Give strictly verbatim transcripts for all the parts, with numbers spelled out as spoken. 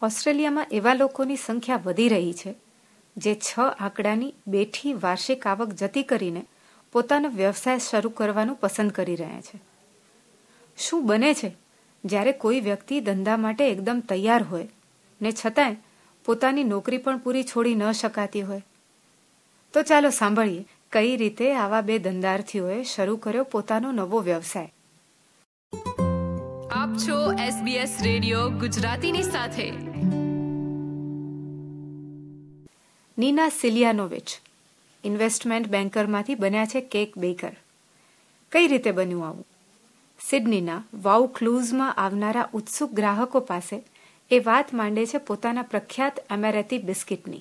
ઓસ્ટ્રેલિયામાં એવા લોકોની સંખ્યા વધી રહી છે જે છ આંકડાની બેઠી વાર્ષિક આવક જતી કરીને પોતાનો વ્યવસાય શરૂ કરવાનું પસંદ કરી રહ્યા છે. શું બને છે જ્યારે કોઈ વ્યક્તિ ધંધા માટે એકદમ તૈયાર હોય ને છતાંય પોતાની નોકરી પણ પૂરી છોડી ન શકાતી હોય? તો ચાલો સાંભળીએ કઈ રીતે આવા બે ધંધાર્થીઓએ શરૂ કર્યો પોતાનો નવો વ્યવસાય. આપ છો એસબીએસ રેડિયો ગુજરાતીની સાથે. નીના સિલિયાનોવિચ ઇન્વેસ્ટમેન્ટ બેન્કરમાંથી બન્યા છે કેક બેકર. કઈ રીતે બન્યું આવું? સિડનીના વાઉક્લુઝમાં આવનારા ઉત્સુક ગ્રાહકો પાસે એ વાત માંડે છે પોતાના પ્રખ્યાત એમેરેતી બિસ્કિટની.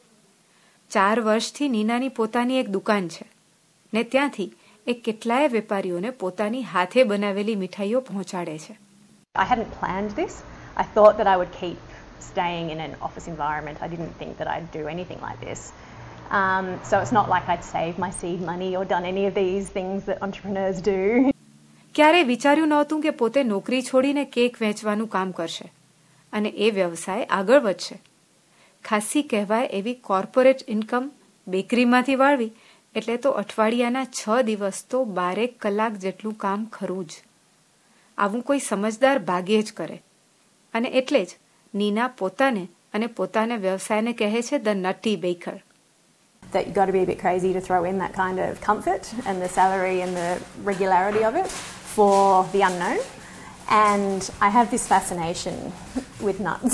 ચાર વર્ષથી નીનાની પોતાની એક દુકાન છે ને ત્યાંથી એ કેટલાય વેપારીઓને પોતાની હાથે બનાવેલી મીઠાઈઓ પહોંચાડે છે. I hadn't planned this. I thought that I would keep staying in an office environment. I didn't think that I'd do anything like this. Um, so it's not like I'd saved my seed money or done any of these things that entrepreneurs do. ક્યારે વિચાર્યું નહોતું કે પોતે નોકરી છોડીને cake વેચવાનું કામ કરશે અને એ વ્યવસાય આગળ વધશે. ખાસી કહેવાય એવી કોર્પોરેટ ઇન્કમ બેકરીમાંથી વાળવી એટલે તો અઠવાડિયાના છ દિવસ તો બારેક કલાક જેટલું કામ ખરું જ. આવું કોઈ સમજદાર ભાગ્યે જ કરે અને એટલે જ નીના પોતાને અને પોતાના વ્યવસાયને કહે છે the nutty baker. That you've got to be a bit crazy to throw in that kind of comfort and the salary and the regularity of it for the unknown. And I have this fascination with nuts.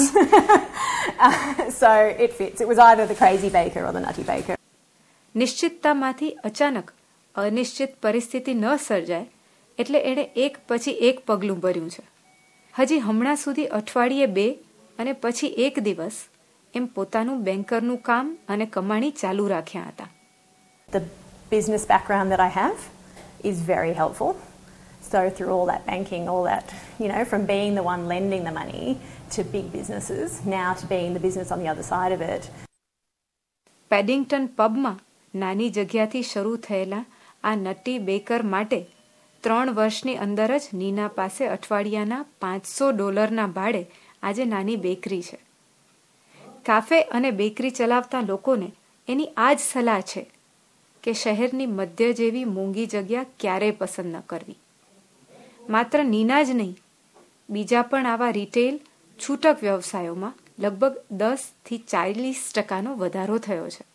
uh, so it fits. It was either the crazy baker or the nutty baker. નિશ્ચિતતામાંથી અચાનક અનિશ્ચિત પરિસ્થિતિ ન સર્જાય એટલે એણે એક પછી એક પગલું ભર્યું છે. હજી હમણાં સુધી અઠવાડિયે બે અને પછી એક દિવસ એમ પોતાનું બેન્કરનું કામ અને કમાણી ચાલુ રાખ્યા હતા. The business background that I have is very helpful. So through all that banking, all that, you know, from being the one lending the money to big businesses, now to being the business on the other side of it. પેડિંગ્ટન પબમાં નાની જગ્યાથી શરૂ થયેલા આ નટી baker માટે ત્રણ વર્ષની અંદર જ નીના પાસે અઠવાડિયાના પાંચસો ડોલરના ભાડે આજે નાની બેકરી છે. કાફે અને બેકરી ચલાવતા લોકોને એની આ જ સલાહ છે કે શહેરની મધ્ય જેવી મોંઘી જગ્યા ક્યારેય પસંદ ન કરવી. માત્ર નીના જ નહીં, બીજા પણ આવા રિટેલ છૂટક વ્યવસાયોમાં લગભગ દસ થી ચાલીસ ટકાનો વધારો થયો છે.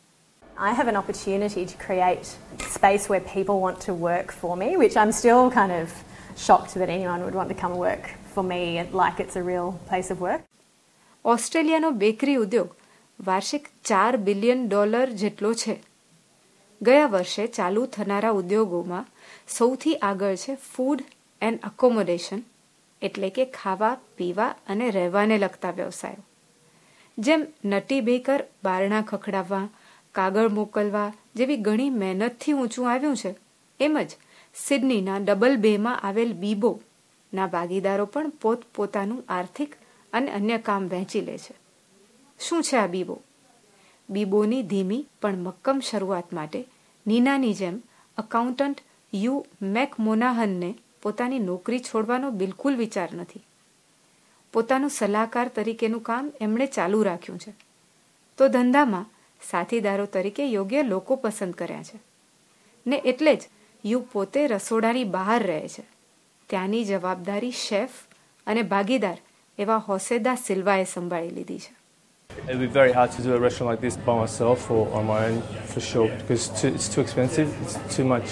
I have an opportunity to create space where people want to work for me, which I'm still kind of shocked that anyone would want to come and work for me like it's a real place of work. ઓસ્ટ્રેલિયાનો bakery ઉદ્યોગ વાર્ષિક ચાર billion dollar જેટલો છે. ગયા વર્ષે ચાલુ થનારા ઉદ્યોગોમાં સૌથી આગળ છે ફૂડ એન્ડ અકોમોડેશન એટલે કે ખાવા પીવા અને રહેવાને લગતા વ્યવસાયો. જેમ નટી બેકર બારણા ખખડાવવા, કાગળ મોકલવા જેવી ઘણી મહેનતથી ઊંચું આવ્યું છે, એમ જ સિડનીના ડબલ બેમાં આવેલ બીબો ના ભાગીદારો પણ પોત પોતાનું આર્થિક અને અન્ય કામ વહેંચી લે છે. શું છે આ બીબો? બીબોની ધીમી પણ મક્કમ શરૂઆત માટે નીનાની જેમ અકાઉન્ટન્ટ યુ મેક મોનાહનને પોતાની નોકરી છોડવાનો બિલકુલ વિચાર નથી. પોતાનું સલાહકાર તરીકેનું કામ એમણે ચાલુ રાખ્યું છે. તો ધંધામાં સાથીદારો તરીકે યોગ્ય લોકો પસંદ કર્યા છે ને એટલે જ યુ પોતે રસોડાની બહાર રહે છે. ત્યાંની જવાબદારી શેફ અને ભાગીદાર એવા હોસેદા સિલ્વાએ સંભાળી લીધી છે. It would be very hard to do a restaurant like this by myself or on my own for sure because it's too, it's too expensive. It's too much.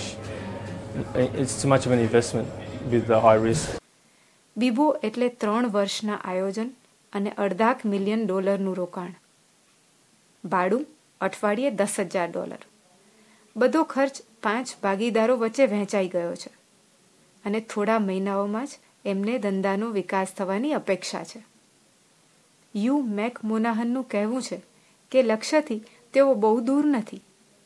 It's too much of an investment with the high risk. બીબો એટલે ત્રણ વર્ષના આયોજન અને અડધાક million ડોલરનું રોકાણ. ભાડું અઠવાડિયે દસ હજાર ડોલર. બધો ખર્ચ પાંચ ભાગીદારો વચ્ચે વહેંચાઈ ગયો છે અને થોડા મહિનાઓમાં જ એમને ધંધાનો વિકાસ થવાની અપેક્ષા છે. યુ મેક મોનાહનનું કહેવું છે કે લક્ષ્યથી તેઓ બહુ દૂર નથી.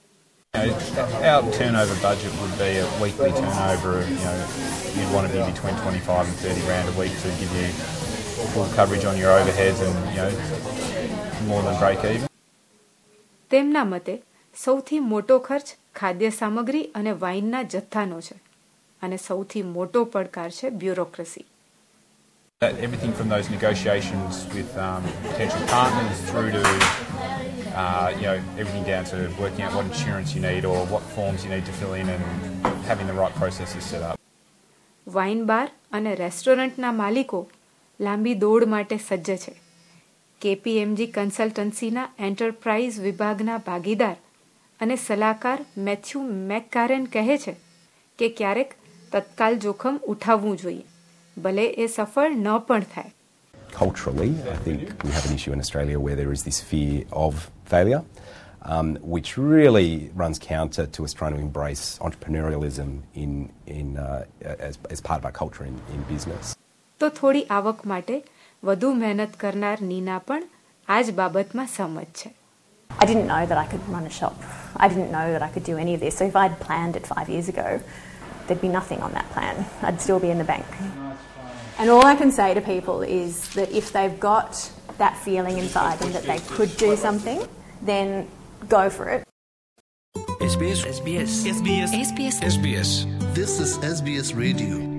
Our turnover budget would be a weekly turnover of, you know, you'd want to be between twenty-five and thirty grand a week to give you full coverage on your overheads and, you know, more than break even. તેમના મતે સૌથી મોટો ખર્ચ ખાદ્ય સામગ્રી અને વાઇનના જથ્થાનો છે અને સૌથી મોટો પડકાર છે bureaucracy. That everything from those negotiations with um, potential partners through to uh, you know everything down to working out what insurance you need or what forms you need to fill in and having the right processes set up. Wine bar અને રેસ્ટોરન્ટના માલિકો લાંબી દોડ માટે સજ્જ છે. કેપીએમજી કન્સલ્ટન્સીના enterprise વિભાગના ભાગીદાર અને સલાહકાર મેથ્યુ મેકકારેન કહે છે કે ક્યારેક તત્કાલ જોખમ ઉઠાવવું જોઈએ, ભલે એ સફળ ન પણ થાય. Culturally, I think we have an issue in Australia where there is this fear of failure, um, which really runs counter to us trying to embrace entrepreneurialism in, in, uh, as, as part of our culture in, in business. તો થોડી આવક માટે વધુ મહેનત કરનાર નીના પણ આ જ બાબતમાં સહમત છે. I didn't know that I could run a shop. I didn't know that I could do any of this. So if I'd planned it five years ago, there'd be nothing on that plan. I'd still be in the bank. And all I can say to people is that if they've got that feeling inside them that they could do something, then go for it. S B S S B S S B S S B S S B S This is S B S Radio.